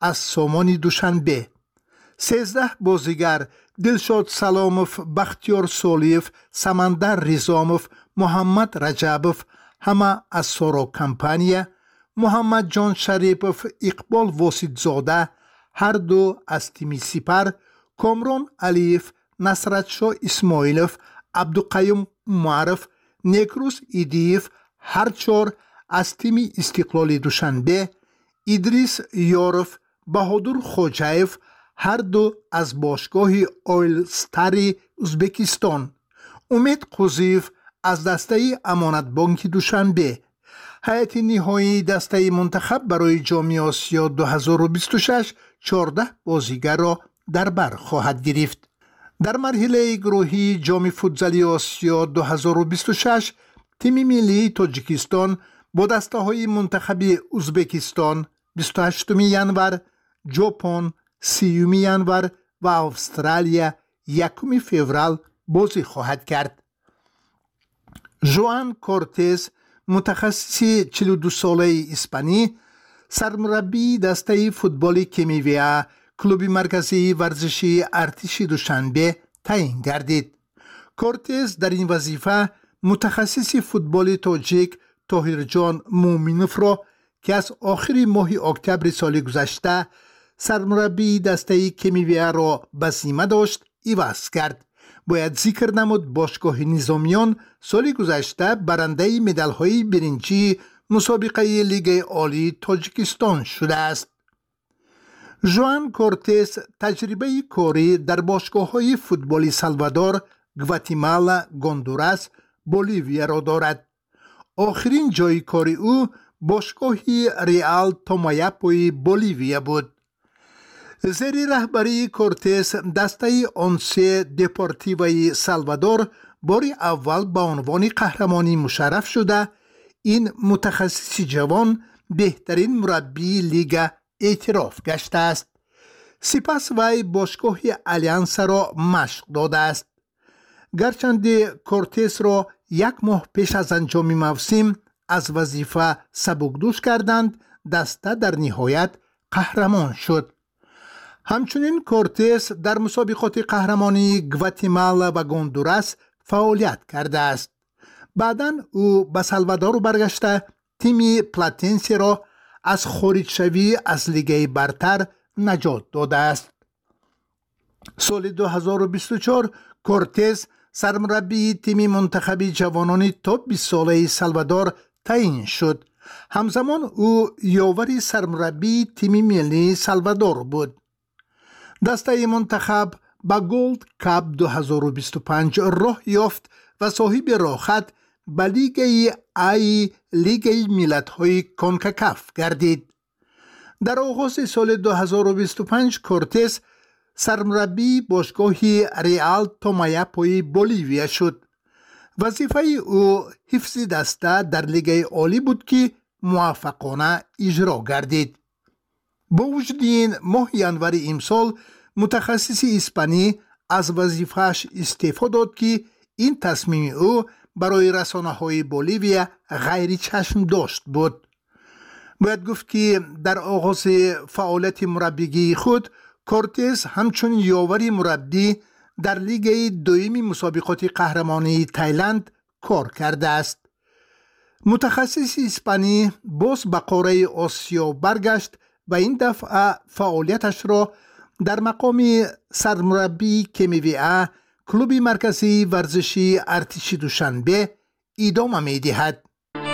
از سامان دوشنبه. 13 بازیگر دلشاد سلاموف، بختیار سولیف، سمندر ریزاموف، محمد رجبوف همه از سورو کمپانیا، محمد جان شریپوف، اقبال واسیدزاده هر دو از تیم سپر، کامران علیف، نصرت شاه اسماعیلوف، عبدالقیوم معرف، نیکروز ایدیف هر چهار از تیم استقلال دوشنبه، ادریس یارف، بهادر خوجایف هر دو از باشگاه اویل ستاری ازبکستان، امید قوزیف از دسته امانت بانک دوشنبه. هیئت نهایی دسته منتخب برای جام آسیا 2026 14 بازیگر را در بر خواهد گرفت. در مرحله گروهی جام فوتزالی آسیا 2026 تیم ملی تاجیکستان با دسته های منتخب ازبکستان 28 ینور، ژاپن 30 ینور و استرالیا 1 فوریه بازی خواهد کرد. ژوان کورتز، متخصص 42 ساله اسپانی، سرمربی دسته فوتبال کمیویا کلوب مرکزی ورزشی ارتش دوشنبه تعیین گردید. کورتز در این وظیفه متخصص فوتبال تاجیک طاهرجان مومینوف را که از آخر ماه اکتبر سال گذشته سرمربی دسته کمیویا را به ذمه داشت عوض کرد. باید ذکر نمود باشگاه نظامیان سال گذشته برنده مدال‌های برنجی مسابقه لیگ عالی تاجیکستان شده است. ژوان کورتز تجربه کاری در باشگاه‌های فوتبال سالوادور، گواتیمالا، گوندوراس، بولیویا را دارد. آخرین جای کار او باشگاه ریال تومایاپوی بولیویا بود. زیر رهبری کورتز دسته اونسه دپورتیوی سالوادور بار اول به عنوان قهرمانی مشرف شده. این متخصص جوان بهترین مربی لیگ اعتراف گشته است. سپس وی باشگاه الیانس را مشق داده است. گرچند کورتز را 1 ماه پیش از انجام موسم از وظیفه سبکدوش کردند، دسته در نهایت قهرمان شد. همچنین کورتز در مسابقات قهرمانی گواتیمالا و گوندوراس فعالیت کرده است. بعداً او به سالوادور برگشته تیم پلاتنسی را از خارج شوی از لیگ برتر نجات داده است. سال 2024 کورتز سرمربی تیم منتخب جوانان تا 20 ساله سالوادور تعیین شد. همزمان او یاور سرمربی تیم ملی سالوادور بود. دسته منتخب با گولد کاپ 2025 راه یافت و صاحب راحت به لیگ لیگ ملت‌های کانکاکاف گردید. در آغاز سال 2025 کورتز سرمربی باشگاه ریال تومایاپوی بولیویا شد. وظیفه او حفظ دسته در لیگ عالی بود که موفقانه اجرا گردید. با وجود این ماه ینور امسال متخصص اسپانی از وظیفه‌اش استعفا داد که این تصمیم او برای رسانه‌های بولیویا غیر چشم داشت بود. باید گفت که در آغاز فعالیت مربیگی خود کورتز همچون یاور مربی در لیگ دوم مسابقات قهرمانی تایلند کار کرده است. متخصص اسپانی باز به قاره آسیا برگشت و این دفعه فعالیتش را در مقام سرمربی کمیویا کلوب مرکزی ورزشی ارتش دوشنبه ادامه می‌دهد.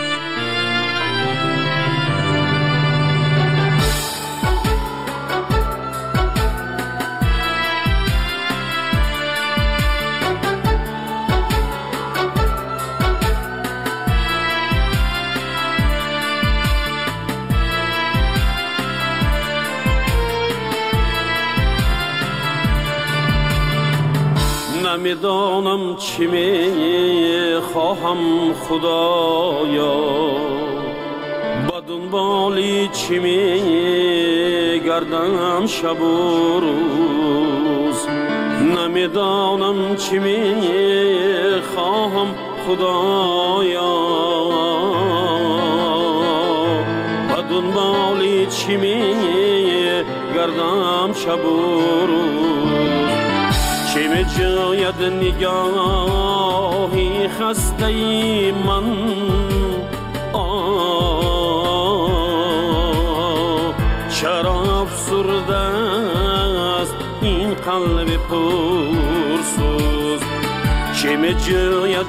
نمیدانم چی می خواهم خدایا، با دنبالی چی می گردم شب و روز. نمیدانم چی می خواهم خدایا، با دنبالی چی می گردم شب و روز. چه می جاید نگاهی خسته ای من، چرا افسرده است این قلب پرسوز. چه می جاید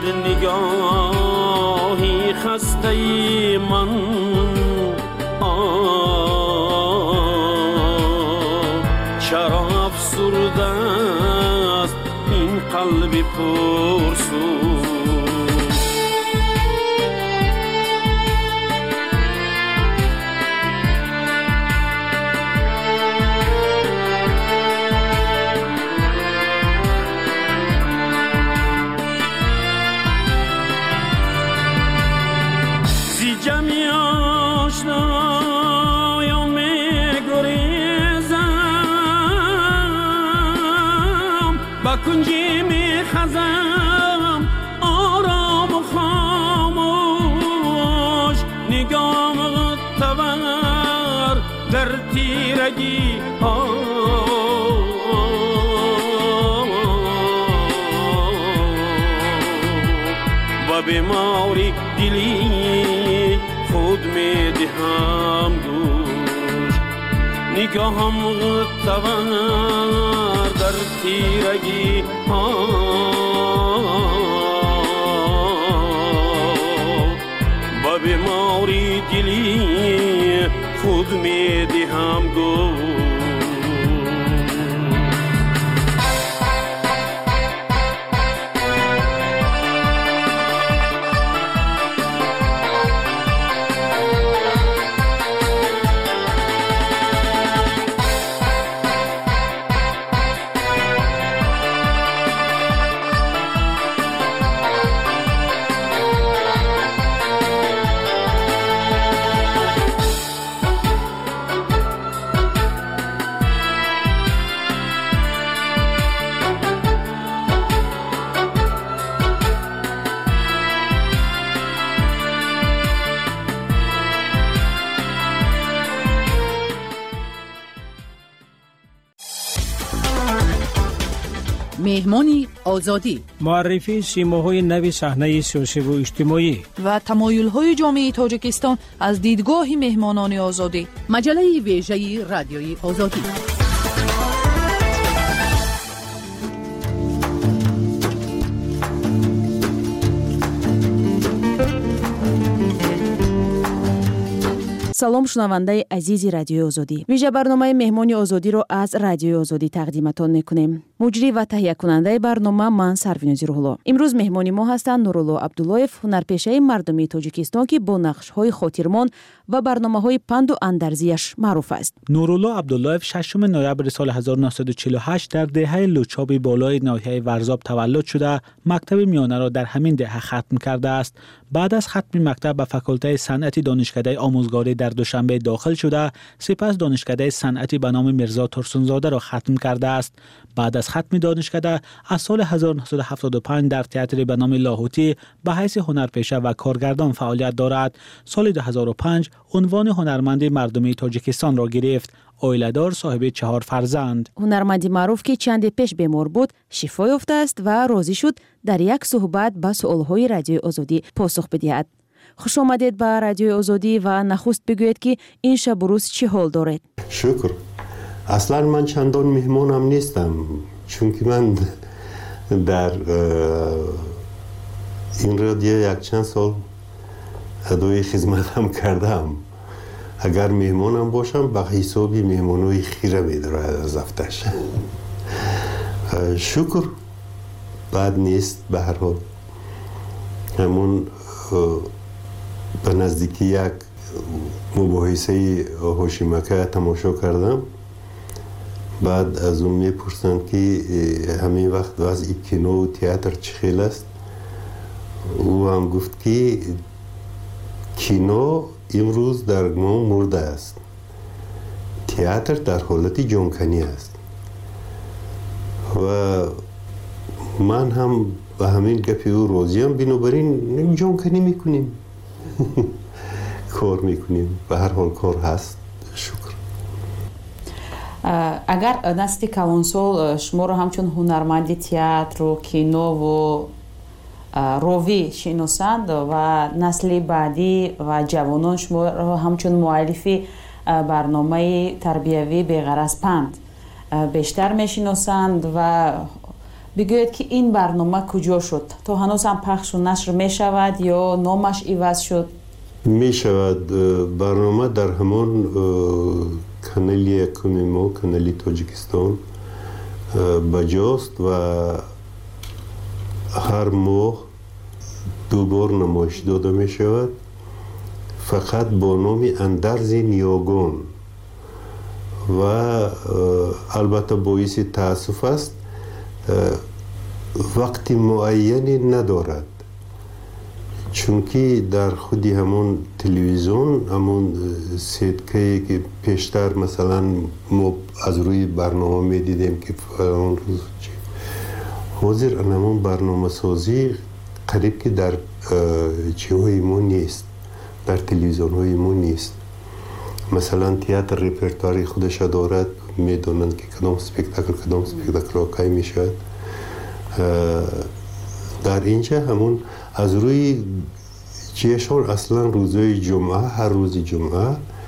نگاهی خسته ای من، چرا افسرده است این قلب پرسوز. کنجی می خزم آرام و خاموش، نگام تور در تیرگی و بیماری دلی خود می دهم دوش. نگاهم تور در تیرگی با بیماری دلی خود می دهم گوش. مهمانی آزادی، معرفی سیماهای نوی صحنه سیاسی و اجتماعی و تمایل‌های جامعه تاجیکستان از دیدگاه مهمانان آزادی. مجله ویژه رادیوی آزادی. салом шунавандаи азизи радиои озодӣ. вижа барномаи меҳмони озодиро аз радиои озодӣ тақдиматон мекунем. муҷрӣ ва таҳиякунандаи барнома ман Сарвинози Рӯҳулло. имрӯз меҳмони мо ҳастанд Нурулло Абдуллоев, ҳунарпешаи мардумии Тоҷикистон ки бо нақшҳои хотирмон ва барномаҳои панду андарзияш маъруф аст. Нурулло Абдуллоев 6 ноябри соли 1948 дар деҳаи Лучоби болои ноҳияи Варзоб таваллуд шуда, мактаби миёнаро дар ҳамин деҳа хатм кардааст. баъд аз хатми мактаб ба факултаи санъати донишкадаи омӯзгорӣ дар Душанбе дохил шуда, сипас донишкадаи санъати ба номи Мирзо Турсунзодаро хатм кардааст. баъд аз хатми донишкада аз соли 1975 дар театри ба номи Лоҳутӣ ба ҳайси ҳунарпеша ва коргардон фаъолият дорад. соли 2005 унвони ҳунарманди мардумии Тоҷикистонро гирифт. оиладор, соҳиби 4 фарзанд. ҳунарманди маъруф ки чанде пеш бемор буд, шифо ёфтааст ва розӣ шуд дар як суҳбат ба суолҳои радиои озодӣ посух бидиҳад. хуш омадед ба радиои озодӣ ва нахуст бигӯед ки ин шабу рӯз чӣ ҳол доред? шукр. аслан ман чандон меҳмонам нестам, чунки ман дар ин радио якчанд сол адои хизматам кардам. агар меҳмонам бошам ба ҳисоби меҳмонои хира медорад аз афташ. шукр, бад нест. ба ҳар ҳол ҳамон ба наздики як мубоҳисаи ҳошимака тамошо кардам. баъд аз он мепурсанд ки ҳамин вақт вазъи кинову театр чӣ хел аст. ӯ ҳам гуфт ки кино имрӯз дар мо мурдааст, театр дар ҳолати ҷонканӣ аст. ва ман ҳам ба ҳамин гапи ӯ розиам. бинобар ин ҷонканӣ мекунем, кор мекунем. ба ҳар ҳол кор ҳаст. шукр. агар насли калонсол шуморо ҳамчун ҳунарманди театру кинову ровӣ шиносанд ва насли баъдӣ ва ҷавонон шуморо ҳамчун муаллифи барномаи тарбиявӣ беғараз панд бештар мешиносанд ва бигӯед ки ин барнома куҷо шуд? То ҳанӯз ҳам пахшу нашр мешавад ё номаш иваз шуд? мешавад. барнома дар ҳамон канали якуми мо, канали Тоҷикистон баҷост ва ҳар моҳ дубор намоиш дода мешавад, фақат бо номи Андарзи Ниёгон. ва албатта боиси таассуф аст, вақти муайяне надорад, чунки дар худи ҳамон телевизион, ҳамон сеткае ки пештар масалан мо аз рӯи барнома медидем ки фалон рӯз ҳозир ҳамон барномасозӣ қариб ки дар чиҳои мо нест, дар телевизионҳои мо нест. масалан театр репертуари худаша дорад, медонанд ки кадом спектакл кай мешавад. дар инҷа ҳамон аз рӯи чиашон аслан рӯзои ҷумъа, ҳар рӯзи ҷумъа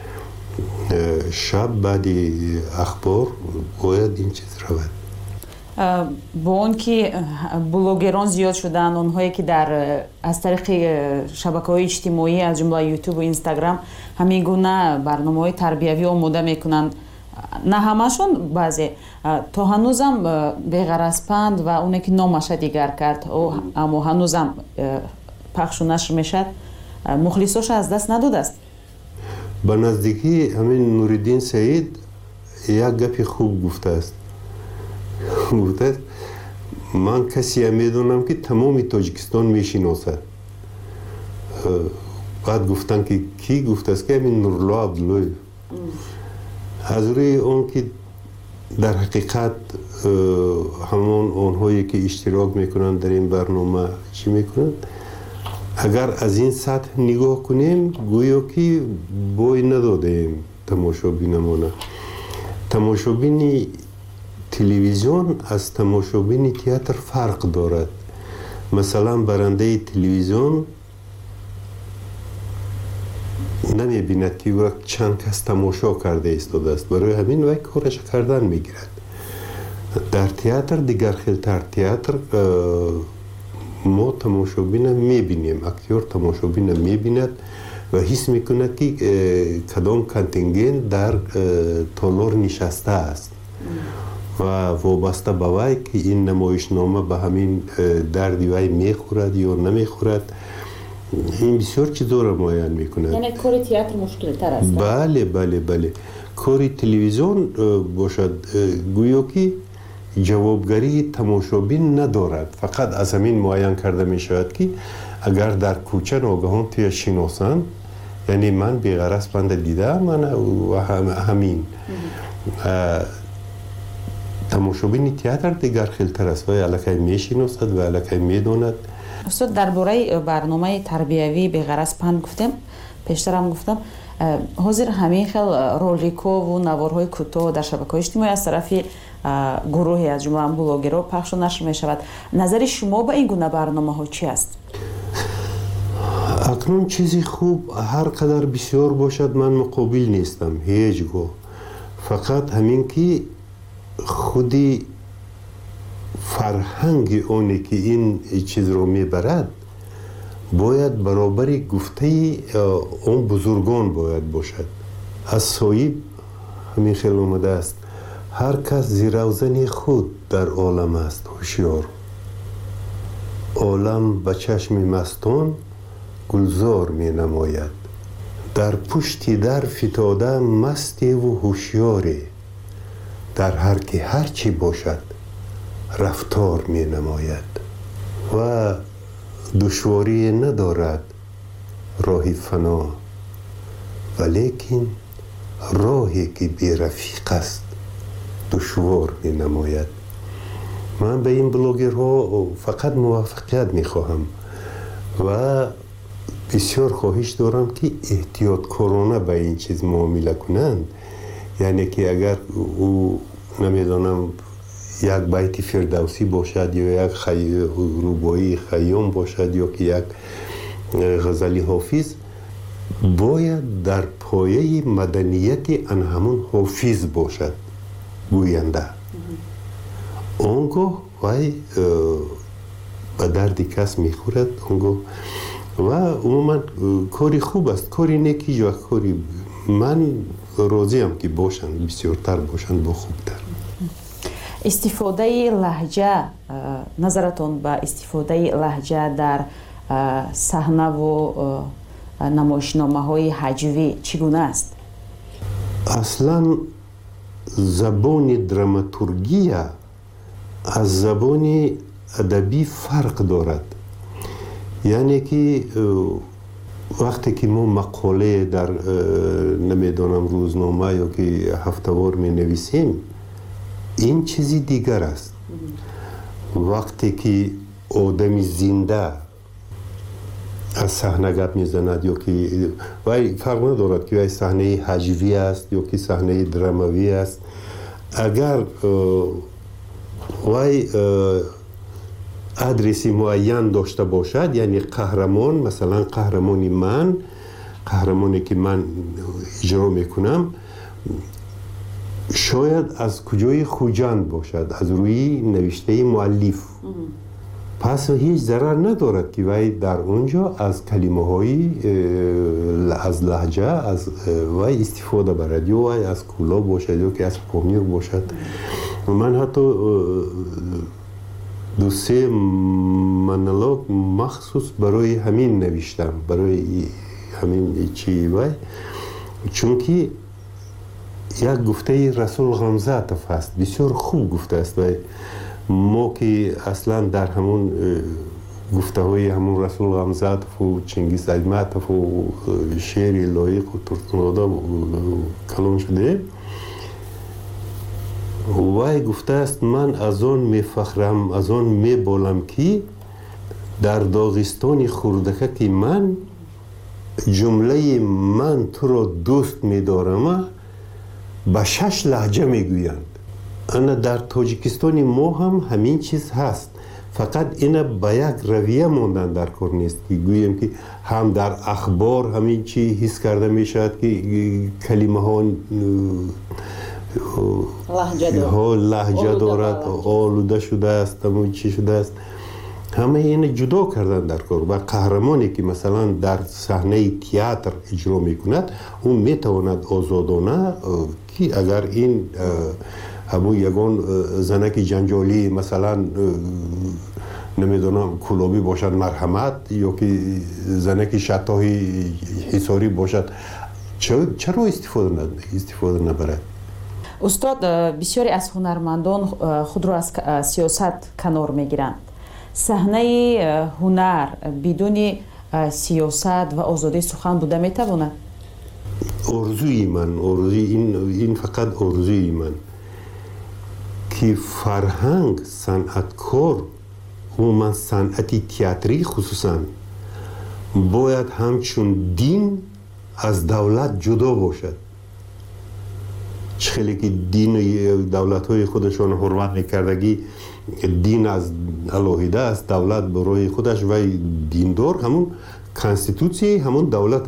шаб баъди ахбор бояд ин чиз равад. бо он ки блогерон зиёд шуданд, онҳое ки аз тариқи шабакаҳои иҷтимоӣ аз ҷумла ютубу инстаграм ҳамин гуна барномаҳои тарбиявӣ омода мекунанд, на ҳамашон, баъзе то ҳанӯзам беғаразпанд ва оне ки номаша дигар кард, аммо ҳанӯзам пахшу нашр мешад, мухлисоша аз даст надодааст? ба наздикӣ ҳамин Нуриддин Саид як гапи хуб гуфтааст. гуфтааст ман касеам медонам ки тамоми Тоҷикистон мешиносад. баъд гуфтанд ки кӣ? гуфтааст ки ҳамин Нурло Абдуллоев. аз рӯи он ки дар ҳақиқат ҳамон онҳое ки иштирок мекунанд дар ин барнома чӣ мекунанд, агар аз ин сатҳ нигоҳ кунем гӯё ки бой надодаем тамошобинамона. тамошобини телевизион аз тамошобини театр фарқ дорад. масалан барандаи телевизион намебинад ки чанд кас тамошо карда истодааст, барои ҳамин вай кораша кардан мегирад. дар театр дигар хелтар. театр мо тамошобина мебинем, актёр тамошобина мебинад ва ҳис мекунад ки кадом контингент дар толор нишастааст ва вобаста ба вай ки ин намоишнома ба ҳамин дарди вай мехӯрад ё намехӯрад. ин бисёр чизоро муайян мекунад. яъне кори театр мушкилтар аст? бале. кори телевизион бошад гӯё ки ҷавобгарии тамошобин надорад. фақат аз ҳамин муайян карда мешавад ки агар дар кӯча ногаҳон туя шиносанд, яъне ман беғараз банда дидаам ва ҳамин. тамошобини театр дигар хелтар аст. вай аллакай мешиносад ва аллакай медонад. устод, дар бораи барномаи тарбиявӣ беғараз панд гуфтем, пештарам гуфтам, ҳозир ҳамин хел роликову наворҳои кӯтоҳ дар шабакаҳои иҷтимоӣ аз тарафи гурӯҳе аз ҷумла блогерҳо пахшу нашр мешавад. назари шумо ба ин гуна барномаҳо чӣ аст? акнун чизи хуб ҳар қадар бисёр бошад, ман муқобил нестам ҳеҷ гоҳ. фақат ҳамин ки худи фарҳанги оне ки ин чизро мебарад бояд баробари гуфтаи он бузургон бояд бошад. аз соиб ҳамин хел омадааст: ҳар кас зиравзани худ дар олам аст ҳушёр. олам ба чашми мастон гулзор менамояд. дар пушти дар фитода мастеву ҳушёре. дар ҳар ки ҳар чӣ бошад рафтор менамояд. ва душворие надорад роҳи фано, валекин роҳе ки берафиқ аст душвор менамояд. ман ба ин блогерҳо фақат муваффақият мехоҳам ва бисёр хоҳиш дорам ки эҳтиёткорона ба ин чиз муомила кунанд یعنی که اگر او نمیدونم یک بیت فردوسی باشد یا یک رباعی خیام باشد یا که یک غزل حافظ، باید در پایه مدنیت آن همون حافظ باشد گوینده. اونگاه وای به درد کس میخورد اونگاه و عموما کاری خوب است، کاری نیکی یا کاری من راضیم که باشند، بسیارتر باشند با خوبتر. استفاده لهجه، نظرتون به استفاده لهجه در صحنه و نمایشنامه های هجوی چگونه است؟ اصلا زبان دراماتورگی از زبان ادبی فرق دارد. یعنی که وقتی که ما مقاله در نمیدونم روزنامه یا که هفته‌وار می نویسیم، این چیزی دیگر است. وقتی که آدمی زنده از صحنه گپ میزند یا که وای فرق ندارد که وای صحنه هجوی است یا که صحنه دراموی است، اگر وای ادرسی معین داشته باشد، یعنی قهرمان، مثلا قهرمانی من، قهرمانی که من اجرا میکنم شاید از کجای خوجند باشد، از روی نوشته مؤلف. پس هیچ ضرر ندارد که وای در اونجا از کلمه های از لهجه از وای استفاده برد، یا وای از کولا باشد یا که از پامیر باشد. من حتی 2-3 مونولوگ مخصوص برای همین نوشتم، برای همین چی وای، چون که یک گفته رسول غمزاتف است، بسیار خوب گفته است. و ما که اصلا در همون گفته های همون رسول غمزاتف و چنگیز ایتماتف و شعر لایق و ترکمنادا کلام شده، وای گفته است من از آن میفخرم، از آن میبالم که در داغستان خردکه که من جمله من تو را دوست میدارم به 6 لهجه میگویند. انا در تاجیکستان ما هم همین چیز هست، فقط اینا به یک رویه ماندن در کار نیست که گویم که هم در اخبار همین چی حس کرده میشد که کلمه ها لهجه دارد، آلوده شده است، همون چی شده است. همه این جدا کردن در کار. و قهرمانی که مثلا در صحنه تئاتر اجرا میکند، اون میتواند آزادانه که اگر این همون یگان زنک جنجالی مثلا نمیدونم کلابی باشد مرحمت، یا که زنک شتاهی حساری باشد، چرا استفاده نبرد؟ استاد، بسیاری از هنرمندان خود را از سیاست کنار میگیرند. صحنه هنر بدون سیاست و آزادی سخن بوده میتواند؟ آرزوی من، این فقط آرزوی من که فرهنگ، صنعتکار و من صنعتی تئاتری خصوصا باید همچون دین از دولت جدا باشد. خیلی که دین دولت های خودشان حرمت میکردگی، دین از علاهیده است، دولت برای خودش و دیندار همون کانستیتوسی همون دولت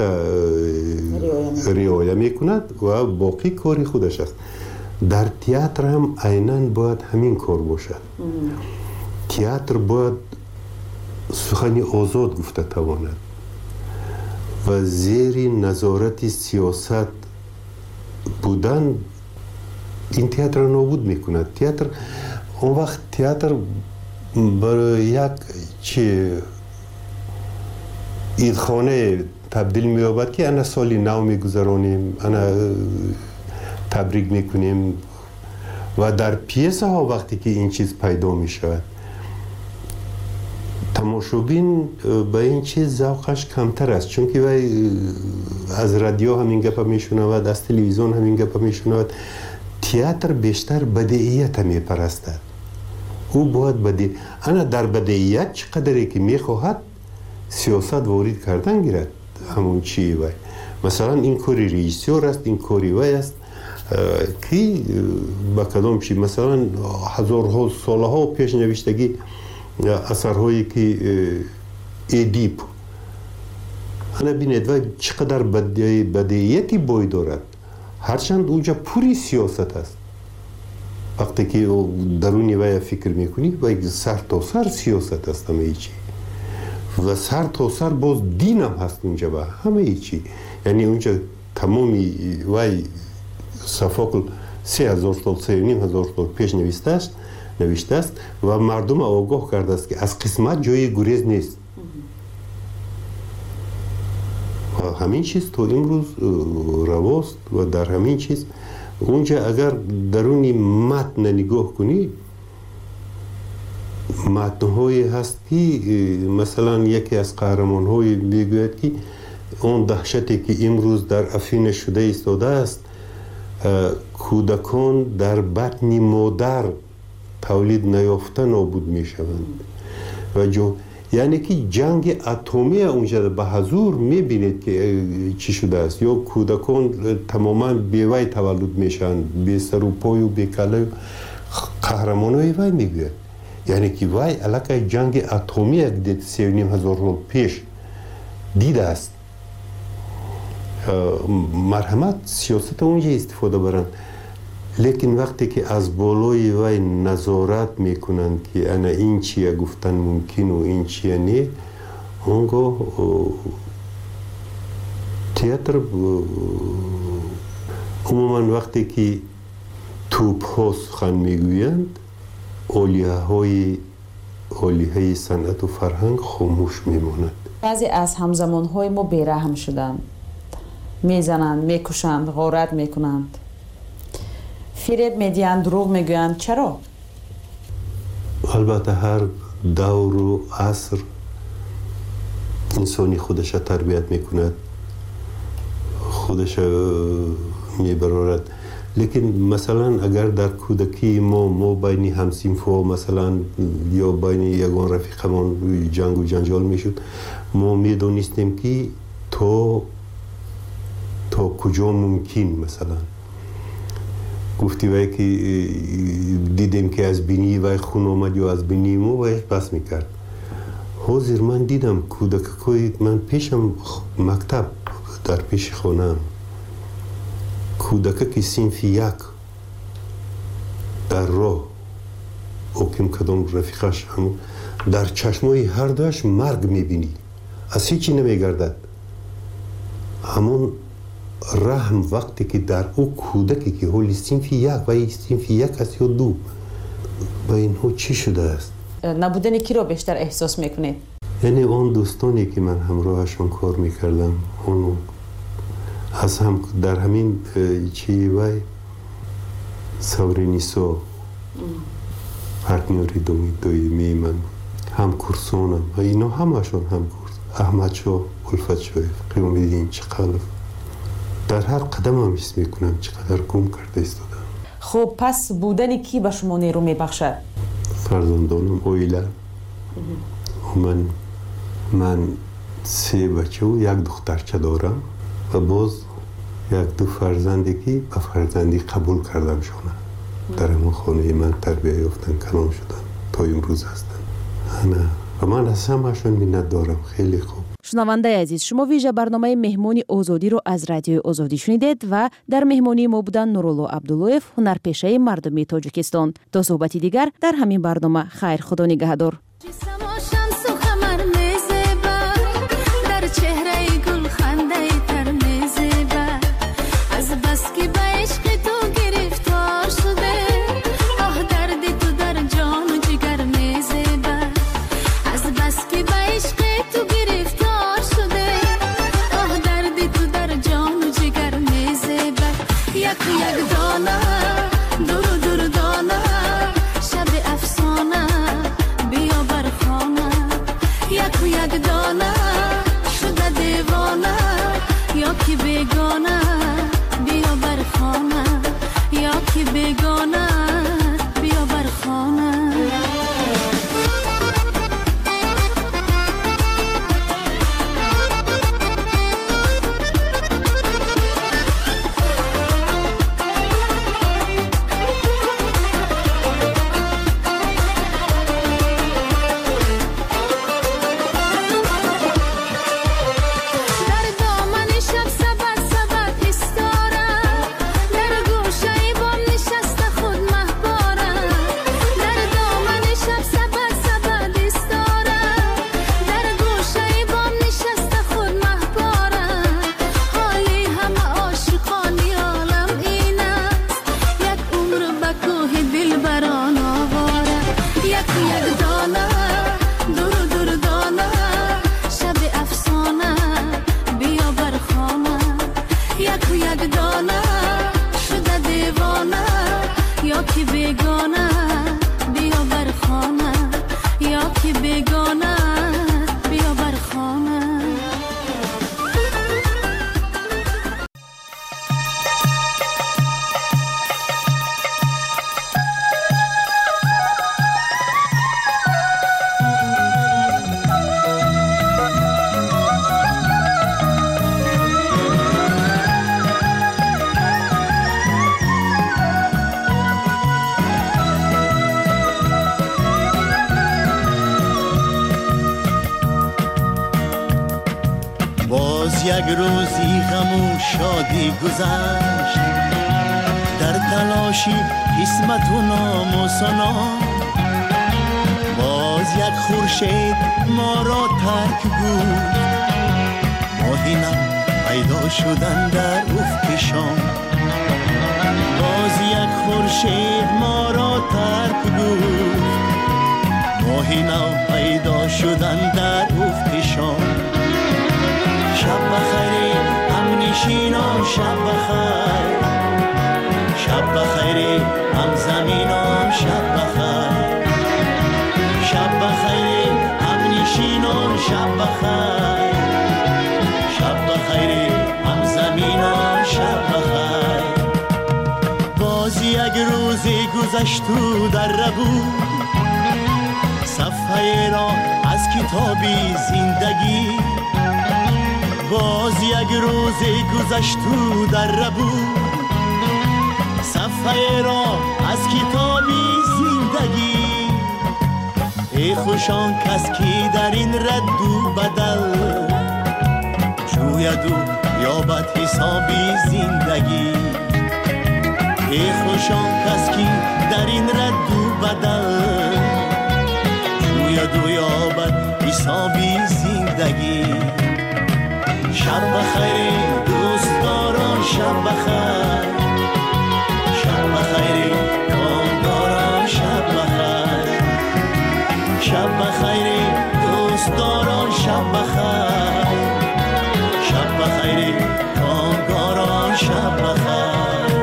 رعایت میکند و باقی کاری خودش است. در تئاتر هم عیناً باید همین کار باشد. تئاتر باید سخنی آزاد گفته تواند و زیر نظارت سیاست بودن این تئاتر را نابود میکند. تئاتر اون وقت تئاتر برای یک عیدخانه تبدیل می‌یابد که انا سالی نو میگذرانیم، انا تبریک میکنیم. و در پیسه ها وقتی که این چیز پیدا میشود، تماشابین به این چیز ذوقش کمتر است، چون که از رادیو همین گپ میشنود، از تلویزیون همین گپ میشنود. تئاتر بیشتر بدیعیت میپرستد. او باید انا در بدیعیت چقدری که میخواهد سیاست وارد کردن گیرد. همون چی وای مثلا این کاری رئیسیور است، این کاری وای است، کی با کدام چی مثلا هزارها سالها پیش نوشتگی اثرهایی که ادیب انا بینید و چقدر بدیهیتی بوی دارد هرچند اونجا پوری سیاست است وقتی که درونی وی فکر میکنی و سر تا سر سیاست است همه چی و سر تا سر باز دین هم هست اونجا و همه چی یعنی اونجا تمامی وی صفاقل 3000 سال 3500 سال پیش نوشته است و مردم آگاه کرده است که از قسمت جای گریز نیست و همین چیز تو امروز رواست و در همین چیز اونجا اگر درونی متن نگاه کنی متن‌هایی هست که مثلا یکی از قهرمان‌های میگوید که اون دهشتی که امروز در افیون شده ایستاده است کودکان در بطن مادر تولید نیافته نابود میشوند و یعنی که جنگ اتمی اونجا به حضور میبینید که چی شده است یا کودکان تماما بیوی تولد میشن بی سر و پای و بی کله قهرمانای وی میگوید یعنی که وی علاقه جنگ اتمی دید 3500 سال پیش دیده است مرحمت سیاست اونجا استفاده برند لیکن وقتی که از بالای وی نظارت میکنند که انا این چیه گفتن ممکن و این چیه نه اونگاه تئاتر عموما وقتی که توپ ها سخن میگویند اولیه صنعت و فرهنگ خاموش میماند بعضی از همزمان های ما بیرحم شدند میزنند میکشند غارت میکنند فریب میدیند دروغ میگویند چرا؟ البته هر دور و عصر انسانی خودش تربیت میکند خودش میبرارد لیکن مثلا اگر در کودکی ما بین همسینفا مثلا یا بین یگان رفیقمان جنگ و جنجال میشد ما میدونستیم که تا کجا ممکن مثلا گفتی وای که دیدیم که از بینی وای خون آمد یا از بینی ما وای پس میکرد حاضر من دیدم کودکای من پیشم مکتب در پیش خانم کودک که صنف یک در راه اوکیم کدام رفیقش هم در چشمای هر دوش مرگ میبینی از هیچی نمیگردد همون رحم وقتی که در او کودکی که حالی صنف یک و صنف یک است یا دو با اینها چی شده است؟ نبودن کی رو بیشتر احساس میکنید؟ یعنی اون دوستانی که من همراهشون کار میکردم اون از هم در همین چی وای سورینیسو پارتنری دویمی من هم کورسونم و اینا همشون هم کورس احمد شو الفت شوی قیام دیدین چقدر در هر قدم هم حس میکنم چقدر گم کرده ایستادم خب پس بودن کی به شما نیرو میبخشد؟ فرزندانم اویلا من 3 بچه و 1 دخترچه دارم و باز 1-2 فرزندی که به فرزندی قبول کردم شونه در همون خانه من تربیه یافتن کلام شدن تا امروز هستن و من از همه‌شون منت دارم خیلی خوب. شنونده عزیز شما ویژه برنامه مهمانی آزادی رو از رادیو آزادی شنیدید و در مهمانی ما بودن نورالله عبداللهیف هنرپیشه مردمی تاجیکستان. تا صحبتی دیگر در همین برنامه خیر خدا نگهدار. دور دور دانه شب افسانه بیا بر خانه یا که بیگانه بیا بر خانه یا که بیگانه بیا بر خانه یک روزی غم و شادی گذشت در تلاشی قسمت و نام و سنا باز یک خورشید ما را ترک بود ماهی نو پیدا شدن در افق شام باز یک خورشید ما را ترک بود ماهی نو پیدا شدن در افق شام شب بخیر هم نشینان شب بخیر شب بخیر هم زمینان شب بخیر شب بخیر هم نشینان شب بخیر شب بخیر هم زمینان شب بخیر باز یک روزی گذشت و در بود صفحه را از کتابی زندگی باز یک روزی گذشت و در بود صفحه را از کتابی زندگی ای خوشان کس کی در این رد و بدل جوید و یابد حسابی زندگی ای خوشان کس کی در این رد و بدل جوید و یابد حسابی زندگی شب بخیر دوستداران شب بخیر شب بخیر کامگاران شب بخیر شب بخیر دوستداران شب بخیر شب بخیر کامگاران شب بخیر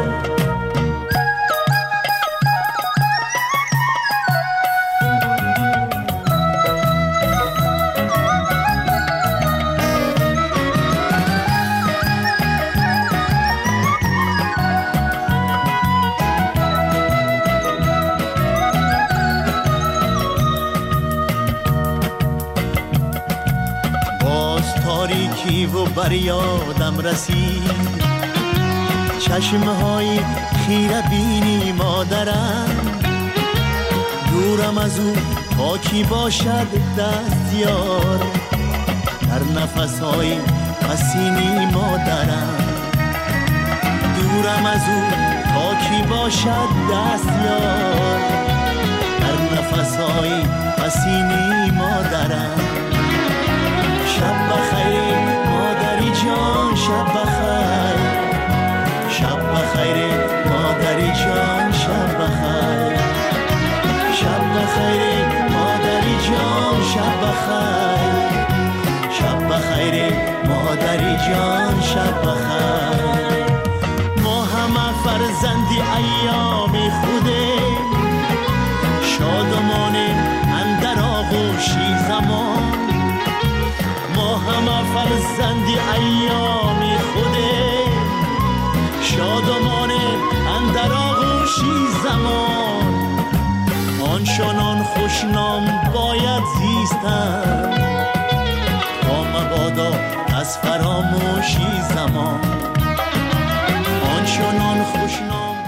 و بر یادم رسید چشمهای خیره بینی مادرم دورم از او تا کی باشد دستیار در نفسهای حسینی مادرم دورم از او تا کی باشد دستیار در نفسهای حسینی مادرم شب بخیر مادری جان شب بخیر شب بخیر مادری جان شب بخیر شب بخیر مادری جان شب بخیر شب بخیر مادری جان شب بخیر ما همه فرزندی ایام خوده شادمان اندر آغوشی زمان ما همه فرزندی ایام خوده شادمان اندر آغوشی زمان آنچنان خوشنام باید زیستن تا مبادا از فراموشی زمان آنچنان خوشنام